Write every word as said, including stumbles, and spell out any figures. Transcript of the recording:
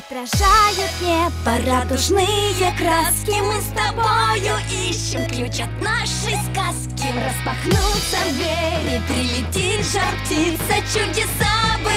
Отражают небо радужные краски. Мы с тобою ищем ключ от нашей сказки. Распахнутся двери, прилетит жар птица, чудеса